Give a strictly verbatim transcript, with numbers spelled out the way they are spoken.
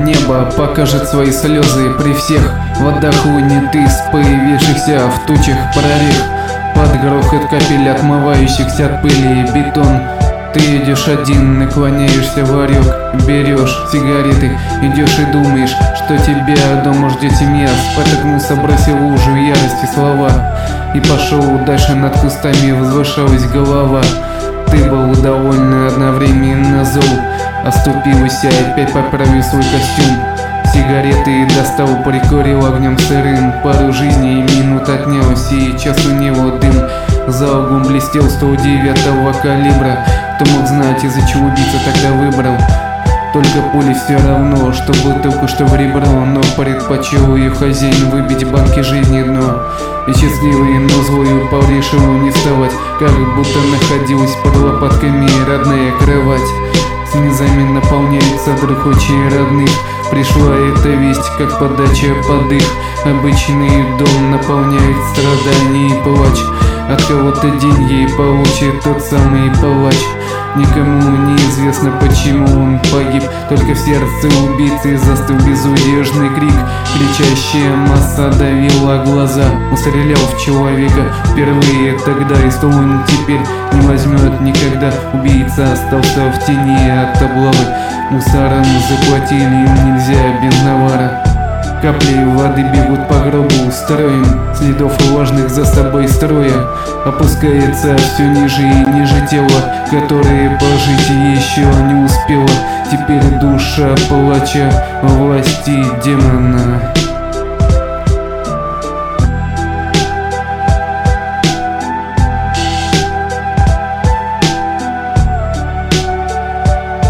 небо покажет свои слезы при всех. Вода хлынет из появившихся в тучах прорех. Под грохот капель, отмывающихся от пыли бетон. Ты идешь один, наклоняешься в ларек, берешь сигареты, идешь и думаешь, что тебя дома ждет семья. Спотыкнулся, бросил в лужу ярости слова и пошел дальше. Над кустами возвышалась голова. Ты был довольно одновременно зол, оступился и опять поправил свой костюм. Сигареты достал, прикурил огнем сырым. Пару жизней и минут отнял, сейчас у него дым. За углом блестел ствол девятого калибра. Кто мог знать, из-за чего убийца тогда выбрал? Только пули все равно, что бутылку, что в ребро. Но предпочел ее хозяин выбить банки жизни дно. И счастливый, но злой упал, решил не вставать, как будто находилась под лопатками родная кровать. Слезами наполняется вдруг очень родных. Пришла эта весть, как подача под их. Обычный дом наполняет страдания и плач. От кого-то деньги получит тот самый палач. Никому неизвестно, почему он погиб. Только в сердце убийцы застыл безудержный крик. Кричащая масса давила глаза. Он стрелял в человека впервые тогда, и стол он теперь не возьмет никогда. Убийца остался в тени от облавы. Мусором заплатили, им нельзя без навара. Капли воды бегут по гробу строем, следов влажных за собой строя. Опускается все ниже и ниже тело, которое пожить еще не успело. Теперь душа плача власти демона.